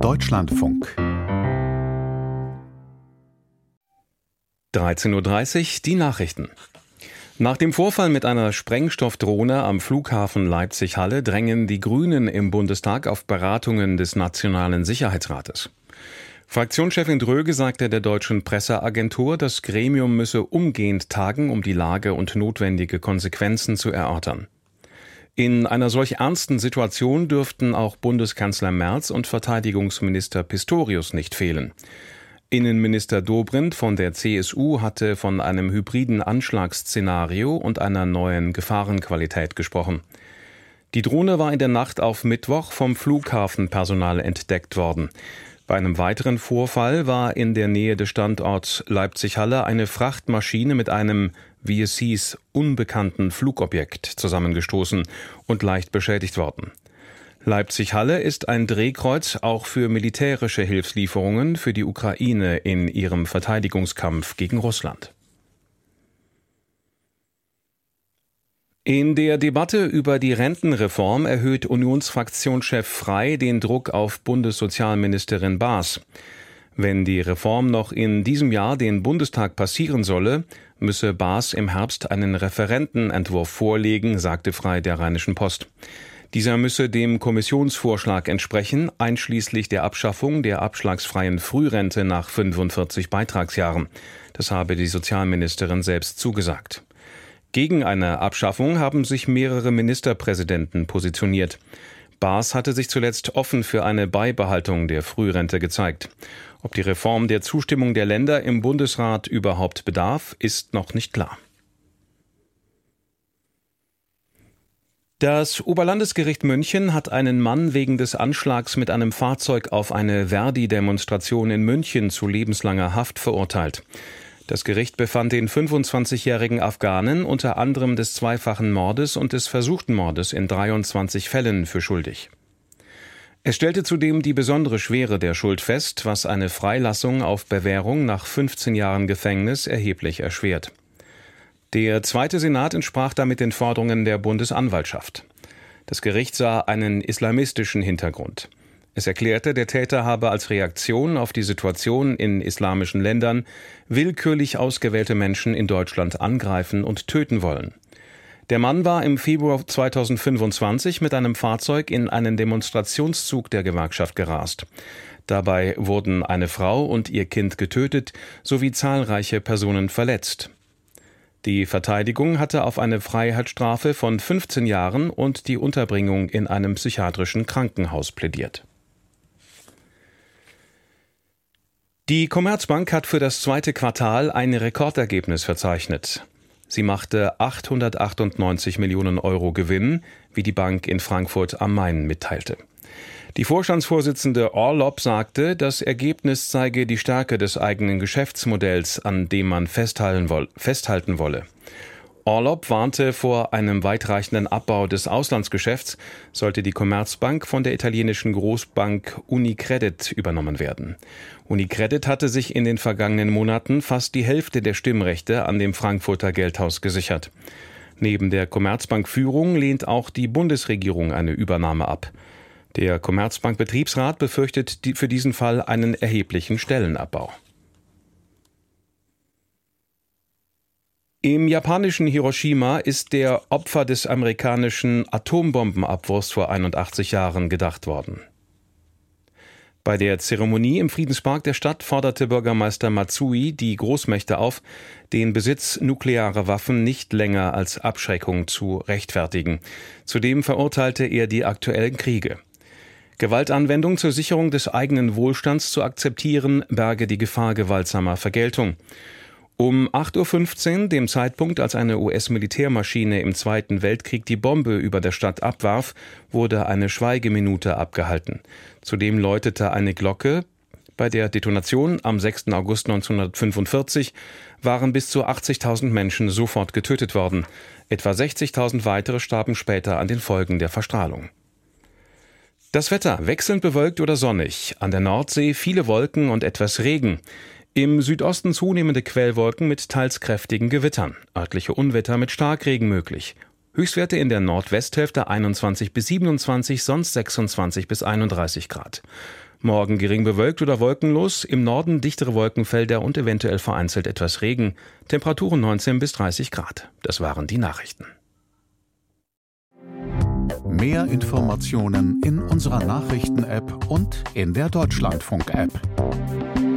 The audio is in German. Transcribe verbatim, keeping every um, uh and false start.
Deutschlandfunk. dreizehn Uhr dreißig, die Nachrichten. Nach dem Vorfall mit einer Sprengstoffdrohne am Flughafen Leipzig-Halle drängen die Grünen im Bundestag auf Beratungen des Nationalen Sicherheitsrates. Fraktionschefin Dröge sagte der deutschen Presseagentur, das Gremium müsse umgehend tagen, um die Lage und notwendige Konsequenzen zu erörtern. In einer solch ernsten Situation dürften auch Bundeskanzler Merz und Verteidigungsminister Pistorius nicht fehlen. Innenminister Dobrindt von der C S U hatte von einem hybriden Anschlagsszenario und einer neuen Gefahrenqualität gesprochen. Die Drohne war in der Nacht auf Mittwoch vom Flughafenpersonal entdeckt worden. Bei einem weiteren Vorfall war in der Nähe des Standorts Leipzig-Halle eine Frachtmaschine mit einem, wie es hieß, unbekannten Flugobjekt zusammengestoßen und leicht beschädigt worden. Leipzig-Halle ist ein Drehkreuz auch für militärische Hilfslieferungen für die Ukraine in ihrem Verteidigungskampf gegen Russland. In der Debatte über die Rentenreform erhöht Unionsfraktionschef Frey den Druck auf Bundessozialministerin Baas. Wenn die Reform noch in diesem Jahr den Bundestag passieren solle, müsse Baas im Herbst einen Referentenentwurf vorlegen, sagte Frey der Rheinischen Post. Dieser müsse dem Kommissionsvorschlag entsprechen, einschließlich der Abschaffung der abschlagsfreien Frührente nach fünfundvierzig Beitragsjahren. Das habe die Sozialministerin selbst zugesagt. Gegen eine Abschaffung haben sich mehrere Ministerpräsidenten positioniert. Baas hatte sich zuletzt offen für eine Beibehaltung der Frührente gezeigt. Ob die Reform der Zustimmung der Länder im Bundesrat überhaupt bedarf, ist noch nicht klar. Das Oberlandesgericht München hat einen Mann wegen des Anschlags mit einem Fahrzeug auf eine Verdi-Demonstration in München zu lebenslanger Haft verurteilt. Das Gericht befand den fünfundzwanzigjährigen Afghanen unter anderem des zweifachen Mordes und des versuchten Mordes in dreiundzwanzig Fällen für schuldig. Es stellte zudem die besondere Schwere der Schuld fest, was eine Freilassung auf Bewährung nach fünfzehn Jahren Gefängnis erheblich erschwert. Der zweite Senat entsprach damit den Forderungen der Bundesanwaltschaft. Das Gericht sah einen islamistischen Hintergrund. Es erklärte, der Täter habe als Reaktion auf die Situation in islamischen Ländern willkürlich ausgewählte Menschen in Deutschland angreifen und töten wollen. Der Mann war im Februar zweitausendfünfundzwanzig mit einem Fahrzeug in einen Demonstrationszug der Gewerkschaft gerast. Dabei wurden eine Frau und ihr Kind getötet sowie zahlreiche Personen verletzt. Die Verteidigung hatte auf eine Freiheitsstrafe von fünfzehn Jahren und die Unterbringung in einem psychiatrischen Krankenhaus plädiert. Die Commerzbank hat für das zweite Quartal ein Rekordergebnis verzeichnet. Sie machte achthundertachtundneunzig Millionen Euro Gewinn, wie die Bank in Frankfurt am Main mitteilte. Die Vorstandsvorsitzende Orlopp sagte, das Ergebnis zeige die Stärke des eigenen Geschäftsmodells, an dem man festhalten wolle. Orlopp warnte vor einem weitreichenden Abbau des Auslandsgeschäfts, sollte die Commerzbank von der italienischen Großbank Unicredit übernommen werden. Unicredit hatte sich in den vergangenen Monaten fast die Hälfte der Stimmrechte an dem Frankfurter Geldhaus gesichert. Neben der Commerzbank-Führung lehnt auch die Bundesregierung eine Übernahme ab. Der Commerzbank-Betriebsrat befürchtet für diesen Fall einen erheblichen Stellenabbau. Im japanischen Hiroshima ist der Opfer des amerikanischen Atombombenabwurfs vor einundachtzig Jahren gedacht worden. Bei der Zeremonie im Friedenspark der Stadt forderte Bürgermeister Matsui die Großmächte auf, den Besitz nuklearer Waffen nicht länger als Abschreckung zu rechtfertigen. Zudem verurteilte er die aktuellen Kriege. Gewaltanwendung zur Sicherung des eigenen Wohlstands zu akzeptieren, berge die Gefahr gewaltsamer Vergeltung. Um acht Uhr fünfzehn, dem Zeitpunkt, als eine U S-Militärmaschine im Zweiten Weltkrieg die Bombe über der Stadt abwarf, wurde eine Schweigeminute abgehalten. Zudem läutete eine Glocke. Bei der Detonation am sechsten August neunzehnhundertfünfundvierzig waren bis zu achtzigtausend Menschen sofort getötet worden. Etwa sechzigtausend weitere starben später an den Folgen der Verstrahlung. Das Wetter wechselnd bewölkt oder sonnig. An der Nordsee viele Wolken und etwas Regen. Im Südosten zunehmende Quellwolken mit teils kräftigen Gewittern. Örtliche Unwetter mit Starkregen möglich. Höchstwerte in der Nordwesthälfte einundzwanzig bis siebenundzwanzig, sonst sechsundzwanzig bis einunddreißig Grad. Morgen gering bewölkt oder wolkenlos, im Norden dichtere Wolkenfelder und eventuell vereinzelt etwas Regen. Temperaturen neunzehn bis dreißig Grad. Das waren die Nachrichten. Mehr Informationen in unserer Nachrichten-App und in der Deutschlandfunk-App.